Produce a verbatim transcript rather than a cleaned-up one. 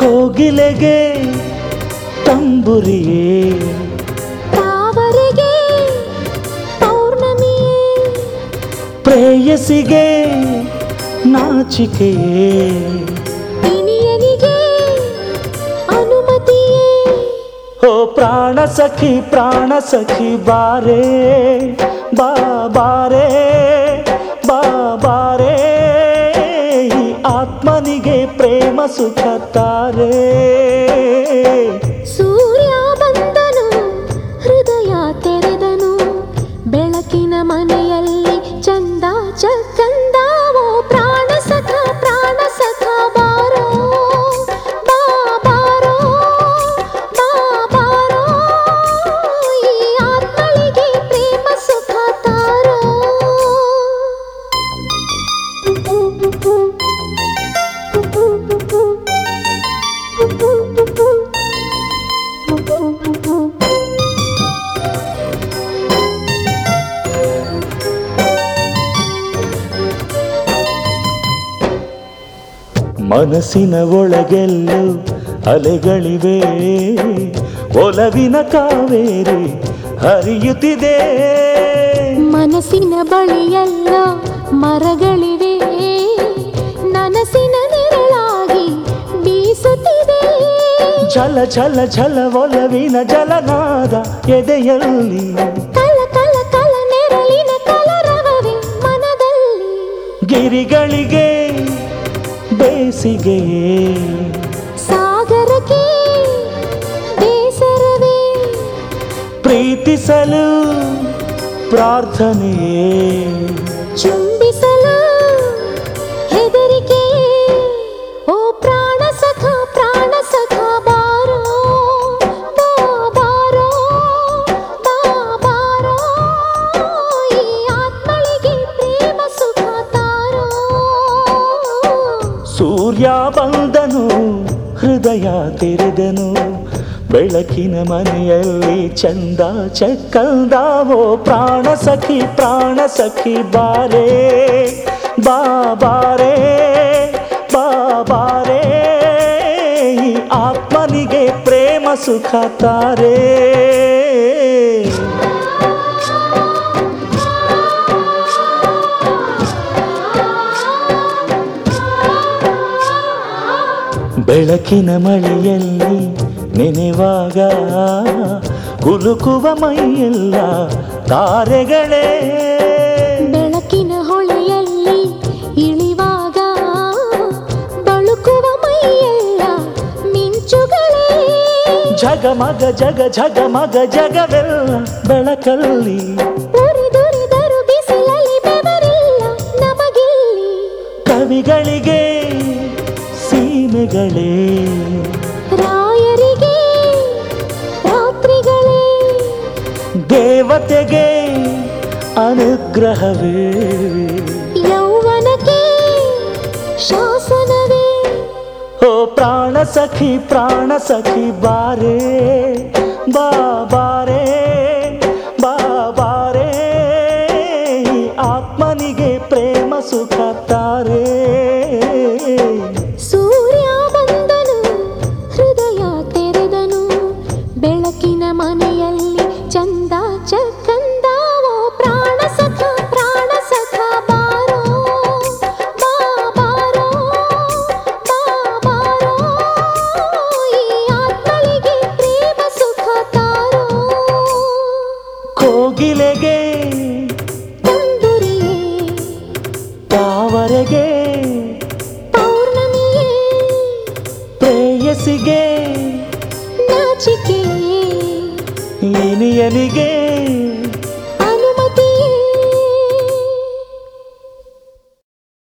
ಕೋಗಿಲೆಗೆ ತಂಬುರಿಯೇ ತಾವರೆಗೆ ಪೌರ್ಣಮಿಯೇ ಪ್ರೇಯಸಿಗೆ ನಾಚಿಕೆಯೇ ಇನಿಯನಿಗೆ ಅನುಮತಿಯೇ ಓ ಪ್ರಾಣ ಸಖಿ ಪ್ರಾಣ ಸಖಿ ಬಾರೆ ಬಾ ಬಾರೆ ಬಾ ಬಾರೆ ಈ ಆತ್ಮನಿಗೆ ಪ್ರೇಮ ಸುಖ ತಾರೆ ಸೂರ್ಯ ಬಂದನು ಹೃದಯ ತೆರೆದನು ಬೆಳಕಿನ ಮನೆಯಲ್ಲಿ ಚಂದ ಚಕ್ಕಂದಾವೋ ಪ್ರಾಣ ಸಖ ಪ್ರಾಣ ಸಖ ಬಾರೋ ಬಾ ಬಾರೋ ಬಾ ಬಾರೋ ಈ ಆತ್ಮಳಿಗೆ ಪ್ರೇಮ ಸುಖ ತಾರೋ ಮನಸ್ಸಿನ ಒಳಗೆಲ್ಲೂ ಅಲೆಗಳಿವೆ ಒಲವಿನ ಕಾವೇರಿ ಹರಿಯುತ್ತಿದೆ ಮನಸ್ಸಿನ ಬಳಿಯೆಲ್ಲ ಮರಗಳಿವೆ ನನಸಿನ ನೆರಳಾಗಿ ಬೀಸುತ್ತಿದೆ ಛಲ ಛಲ ಛಲ ಒಲವಿನ ಜಲನಾದ ಎದೆಯಲ್ಲಿ ಕಲ ಕಲ ಕಲ ನೆರಳಿನ ಕಲರವವೇ ಮನದಲ್ಲಿ ಗಿರಿಗಳಿಗೆ ಬೇಸಿಗೆಯೇ ಸಾಗರಕ್ಕೆ ಬೇಸರವೇ ಪ್ರೀತಿಸಲು ಪ್ರಾರ್ಥನೆಯೇ ಚುಂಬಿಸಲು ಹೆದರಿಕೆಯೇ ಓ ಪ್ರಾಣ ಸಖ ಪ್ರಾಣ ಸಖ ಬಾರೋ ಬಾ ಬಾರೋ ಬಾ ಬಾರೋ ಈ ಆತ್ಮಳಿಗೆ ಪ್ರೇಮ ಸುಖ ತಾರೋ ಸೂರ್ಯ ಬಂದನು ಹೃದಯ ತೆರೆದನು ಬೆಳಕಿನ ಮನೆಯಲ್ಲಿ ಚಂದ ಚಕ್ಕಂದಾವೋ ಪ್ರಾಣ ಸಖಿ ಪ್ರಾಣ ಸಖಿ ಬಾರೆ ಬಾ ಬಾರೆ ಬಾ ಬಾರೆ ಈ ಆತ್ಮನಿಗೆ ಪ್ರೇಮ ಸುಖ ತಾರೆ ಬೆಳಕಿನ ಮಳೆಯಲ್ಲಿ ನೆನೆವಾಗ ಕುಲುಕುವ ಮೈಯೆಲ್ಲ ತಾರೆಗಳೇ ಬೆಳಕಿನ ಹೊಳೆಯಲ್ಲಿ ಇಳಿವಾಗ ಬಳುಕುವ ಮೈಯೆಲ್ಲ ಮಿಂಚುಗಳೇ ಜಗಮಗ ಜಗ ಜಗಮಗ ಜಗವೆಲ್ಲ ಬೆಳಕಲ್ಲಿ ಉರಿದುರಿದರು ಬಿಸಿಲಲ್ಲಿ ಬೆವರಿಲ್ಲ ನಮಗಿಲ್ಲಿ ಕವಿಗಳಿಗೆ ಸೀಮೆಗಳೇ ರಾಯರಿಗೆ ರಾತ್ರಿಗಳೇ ದೇವತೆಗೆ ಅನುಗ್ರಹವೇ ಯೌವನಕ್ಕೆ ಶಾಸನವೇ ಓ ಪ್ರಾಣ ಸಖಿ ಪ್ರಾಣ ಸಖಿ ಬಾರೆ ಬಾ ಬಾರೆ ಬಾ ಬಾರೆ ಈ ಆತ್ಮನಿಗೆ ಪ್ರೇಮ ಸುಖ ತಾರೆ ಸೂರ್ಯ ಬಂದನು ಹೃದಯ ತೆರೆದನು ಬೆಳಕಿನ ಮನೆಯಲ್ಲಿ ಚಂದ ಚಕ್ಕಂದಾವೋ ಪ್ರಾಣ ಸಖ ಪ್ರಾಣ ಸಖ ಬಾರೋ ಬಾ ಬಾರೋ ಬಾ ಬಾರೋ ಈ ಆತ್ಮಳಿಗೆ ಪ್ರೇಮ ಸುಖ ತಾರೋ ಕೋಗಿಲೆಗೆ ತಂದುರಿಯೇ ತಾವರೆಗೆ ಪೌರ್ಣಮಿಯೇ ಪ್ರೇಯಸಿಗೆ ನಾಚಿಕೆಯೇ ಇನಿಯನಿಗೆ